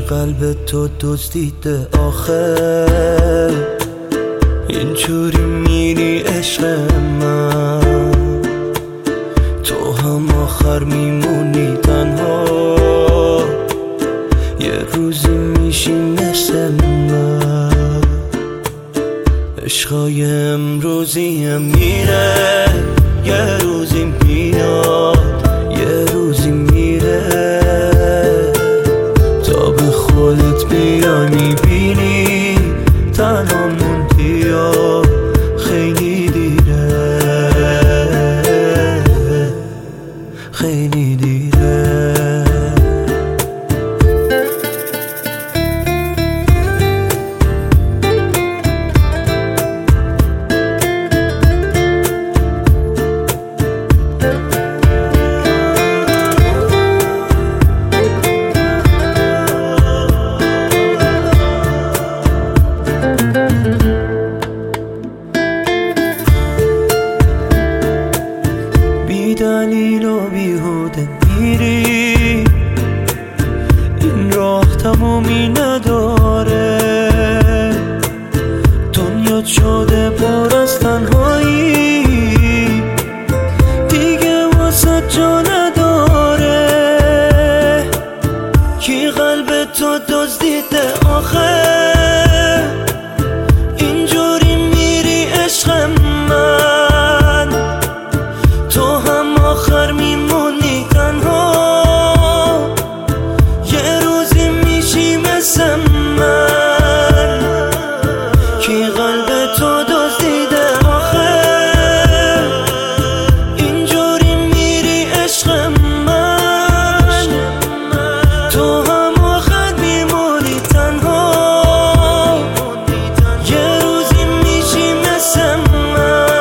قلب تو دزدیده آخه اینجوری میری عشق من، تو هم آخر میمونی تنها، یه روزی میشی مثل من. عشقای امروزیم میره، یه روزی میاد، یه روزی میره، تا به خودت بیای میبینی تنها موندی یا خیلی دیره، خیلی دیره. بی دلیل و بیهوده میری، این راه تمومی نداره، دنیا شده پر از تنهایی، دیگه واسه جا نداره. کی قلب تو دزدیده آخه اینجوری میری عشق من، تو هم آخر میمونی تنها، یه روزی میشی مثل من. کی قلب تو دزدیده آخه اینجوری میری عشق من، تو هم آخر میمونی تنها، یه روزی میشی مثل من.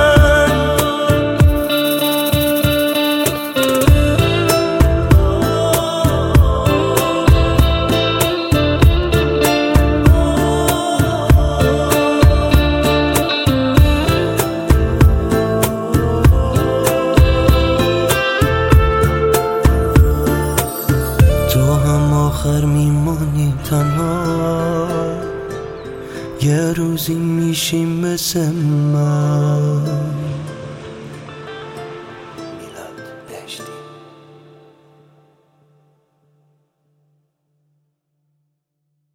تو هم آخر میمونی تنها، یه روزی میشی مثل من.